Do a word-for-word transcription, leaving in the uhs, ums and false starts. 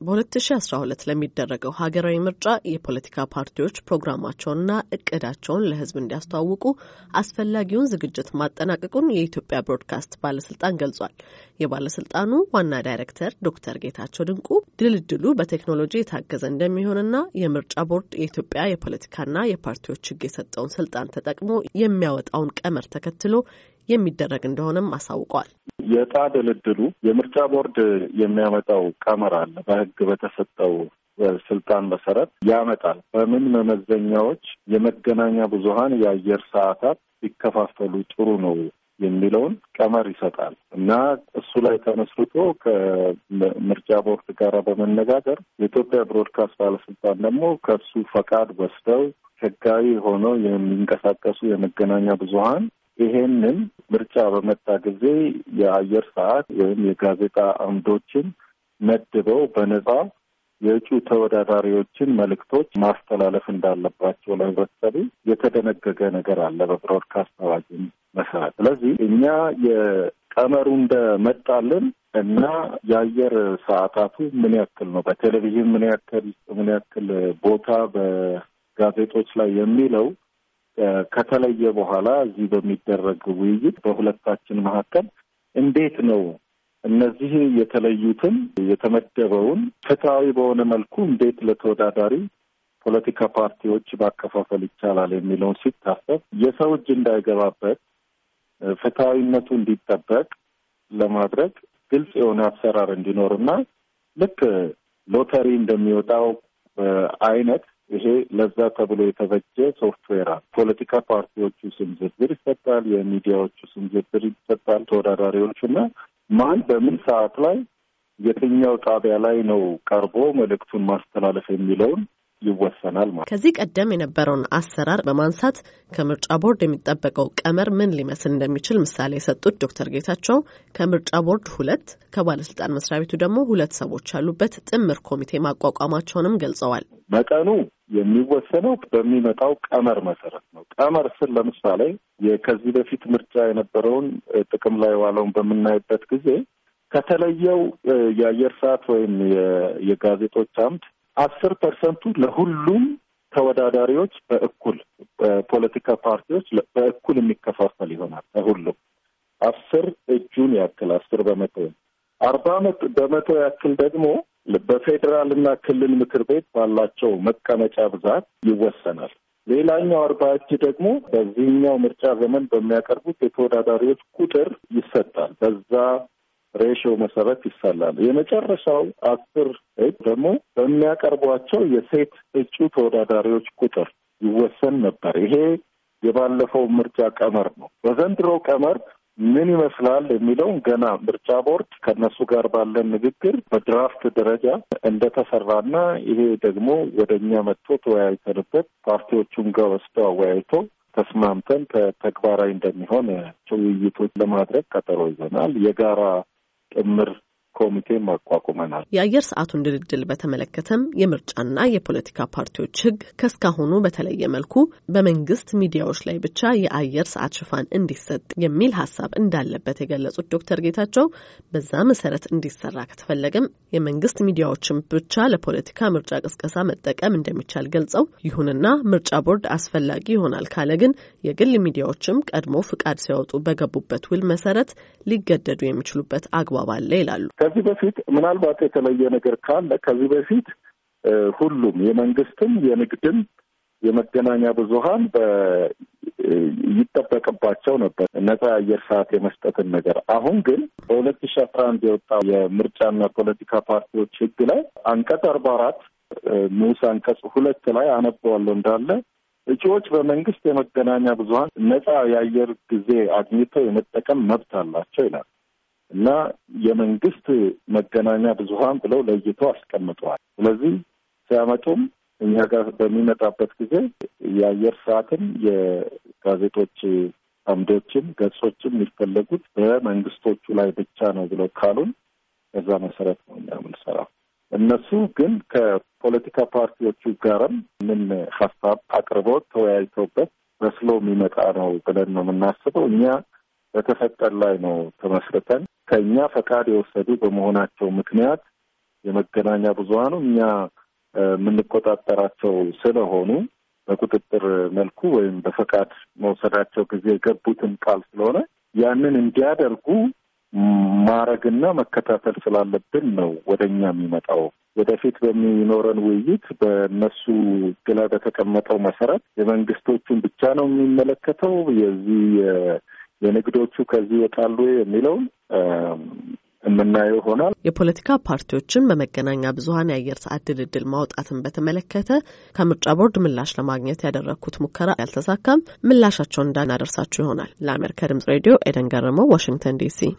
በ2012 ለሚደረገው ሀገራዊ ምርጫ የፖለቲካ ፓርቲዎች ፕሮግራማቸውንና እቅዳቸውን ለሕዝብ እንዲያስተዋውቁ አስፈላጊውን ዝግጅት ማጠናቀቁን የኢትዮጵያ ብሮድካስት ባለስልጣን ገልጿል። የባለስልጣኑ ዋና ዳይሬክተር ዶክተር ጌታቸው ድንቁ ድልድሉ በቴክኖሎጂ የታገዘ እንደሚሆንና የምርጫ ቦርድ የኢትዮጵያ የፖለቲካና የፓርቲዎች ሕግ የሰጠውን ስልጣን ተጠቅሞ የሚያወጣውን ቀመር ተከትሎ የሚደረግ እንደሆነም አሳውቀዋል። የዕጣ ድልድሉ የምርጫ ቦርድ የሚያመጣው ቀመር አለ። በሕግ በተሰጠው ስልጣን መሰረት ያመጣል። በምን መመዘኛዎች የመገናኛ ብዙሃን የአየር ሰዓታት ቢከፋፈሉ ጥሩ ነው የሚለውን ቀመር ይሰጣል እና እሱ ላይ ተመስርቶ ከምርጫ ቦርድ ጋር በመነጋገር የኢትዮጵያ ብሮድካስት ባለስልጣን ደግሞ ከሱ ፈቃድ ወስደው ሕጋዊ ሆነው የሚንቀሳቀሱ የመገናኛ ብዙሃን ይሄንን ምርጫ በመጣ ጊዜ የአየር ሰዓት ወይም የጋዜጣ አምዶችን መድበው በነጻ የእጩ ተወዳዳሪዎችን መልእክቶች ማስተላለፍ እንዳለባቸው ለህብረተሰቡ የተደነገገ ነገር አለ በብሮድካስት አዋጅ መሰረት። ስለዚህ እኛ የቀመሩ እንደመጣልን እና የአየር ሰዓታቱ ምን ያክል ነው፣ በቴሌቪዥን ምን ያክል ምን ያክል ቦታ በጋዜጦች ላይ የሚለው ከተለየ በኋላ እዚህ በሚደረግ ውይይት በሁለታችን መካከል እንዴት ነው እነዚህ የተለዩትን የተመደበውን ፍትሐዊ በሆነ መልኩ እንዴት ለተወዳዳሪ ፖለቲካ ፓርቲዎች ማከፋፈል ይቻላል የሚለውን ሲታሰብ የሰው እጅ እንዳይገባበት ፍትሐዊነቱ እንዲጠበቅ ለማድረግ ግልጽ የሆነ አሰራር እንዲኖርና ልክ ሎተሪ እንደሚወጣው አይነት ይሄ ለዛ ተብሎ የተበጀ ሶፍትዌር ፖለቲካ ፓርቲዎቹ ስም ዝርዝር ይሰጣል፣ የሚዲያዎቹ ስም ዝርዝር ይሰጣል፣ ተወዳዳሪዎቹና ማን በምን ሰዓት ላይ የትኛው ጣቢያ ላይ ነው ቀርቦ መልእክቱን ማስተላለፍ የሚለውን ይወሰናል ማለት። ከዚህ ቀደም የነበረውን አሰራር በማንሳት ከምርጫ ቦርድ የሚጠበቀው ቀመር ምን ሊመስል እንደሚችል ምሳሌ የሰጡት ዶክተር ጌታቸው ከምርጫ ቦርድ ሁለት ከባለስልጣን መስሪያ ቤቱ ደግሞ ሁለት ሰዎች ያሉበት ጥምር ኮሚቴ ማቋቋማቸውንም ገልጸዋል። መጠኑ የሚወሰነው በሚመጣው ቀመር መሰረት ነው። ቀመር ስል ለምሳሌ ከዚህ በፊት ምርጫ የነበረውን ጥቅም ላይ ዋለውን በምናይበት ጊዜ ከተለየው የአየር ሰዓት ወይም የጋዜጦች አምድ አስር ፐርሰንቱ ለሁሉም ተወዳዳሪዎች በእኩል በፖለቲካ ፓርቲዎች በእኩል የሚከፋፈል ይሆናል። ለሁሉም አስር እጁን ያክል አስር በመቶ አርባ በመቶ ያክል ደግሞ በፌዴራል እና ክልል ምክር ቤት ባላቸው መቀመጫ ብዛት ይወሰናል። ሌላኛው አርባ እጅ ደግሞ በዚህኛው ምርጫ ዘመን በሚያቀርቡት የተወዳዳሪዎች ቁጥር ይሰጣል። በዛ ሬሽዮ መሰረት ይሰላል። የመጨረሻው አስር እጅ ደግሞ በሚያቀርቧቸው የሴት እጩ ተወዳዳሪዎች ቁጥር ይወሰን ነበር። ይሄ የባለፈው ምርጫ ቀመር ነው። በዘንድሮ ቀመር ምን ይመስላል የሚለው ገና ምርጫ ቦርድ ከነሱ ጋር ባለን ንግግር በድራፍት ደረጃ እንደተሰራና ይሄ ደግሞ ወደኛ መጥቶ ተወያይተንበት ፓርቲዎቹም ጋር ወስደው አወያይቶ ተስማምተን ተግባራዊ እንደሚሆን ውይይቶች ለማድረግ ቀጠሮ ይዘናል። የጋራ ጥምር ኮሚቴ ማቋቋመናል። የአየር ሰዓቱን ድልድል በተመለከተም የምርጫና የፖለቲካ ፓርቲዎች ሕግ ከስካሁኑ በተለየ መልኩ በመንግስት ሚዲያዎች ላይ ብቻ የአየር ሰዓት ሽፋን እንዲሰጥ የሚል ሀሳብ እንዳለበት የገለጹት ዶክተር ጌታቸው በዛ መሰረት እንዲሰራ ከተፈለገም የመንግስት ሚዲያዎችን ብቻ ለፖለቲካ ምርጫ ቅስቀሳ መጠቀም እንደሚቻል ገልጸው፣ ይሁንና ምርጫ ቦርድ አስፈላጊ ይሆናል ካለ ግን የግል ሚዲያዎችም ቀድሞ ፍቃድ ሲያወጡ በገቡበት ውል መሰረት ሊገደዱ የሚችሉበት አግባብ አለ ይላሉ። ከዚህ በፊት ምናልባት የተለየ ነገር ካለ ከዚህ በፊት ሁሉም የመንግስትም የንግድም የመገናኛ ብዙሃን ይጠበቅባቸው ነበር ነጻ አየር ሰዓት የመስጠትን ነገር። አሁን ግን በሁለት ሺህ አስራ አንድ የወጣው የምርጫና ፖለቲካ ፓርቲዎች ሕግ ላይ አንቀጽ አርባ አራት ንዑስ አንቀጽ ሁለት ላይ አነበዋለሁ እንዳለ እጩዎች በመንግስት የመገናኛ ብዙሃን ነጻ የአየር ጊዜ አግኝተው የመጠቀም መብት አላቸው ይላል እና የመንግስት መገናኛ ብዙሃን ብለው ለይተው አስቀምጠዋል። ስለዚህ ሲያመጡም እኛ ጋር በሚመጣበት ጊዜ የአየር ሰዓትን የጋዜጦች አምዶችን ገጾችን የሚፈለጉት በመንግስቶቹ ላይ ብቻ ነው ብለው ካሉን በዛ መሰረት ነው እኛ የምንሰራው። እነሱ ግን ከፖለቲካ ፓርቲዎቹ ጋርም ምን ሀሳብ አቅርበው ተወያይተውበት በስሎ የሚመጣ ነው ብለን ነው የምናስበው። እኛ በተፈጠር ላይ ነው ተመስርተን ከኛ ፈቃድ የወሰዱ በመሆናቸው ምክንያት የመገናኛ ብዙሃኑ እኛ የምንቆጣጠራቸው ስለሆኑ በቁጥጥር መልኩ ወይም በፈቃድ መውሰዳቸው ጊዜ የገቡትን ቃል ስለሆነ ያንን እንዲያደርጉ ማረግና መከታተል ስላለብን ነው ወደኛ የሚመጣው። ወደፊት በሚኖረን ውይይት በእነሱ ግላ በተቀመጠው መሰረት የመንግስቶቹን ብቻ ነው የሚመለከተው የዚህ የንግዶቹ ከዚህ ይወጣሉ የሚለው የምናየው ሆናል። የፖለቲካ ፓርቲዎችን በመገናኛ ብዙሃን የአየር ሰዓት ድልድል ማውጣትን በተመለከተ ከምርጫ ቦርድ ምላሽ ለማግኘት ያደረኩት ሙከራ ያልተሳካም። ምላሻቸውን እንዳናደርሳችሁ ይሆናል። ለአሜሪካ ድምጽ ሬዲዮ ኤደን ገረመው፣ ዋሽንግተን ዲሲ።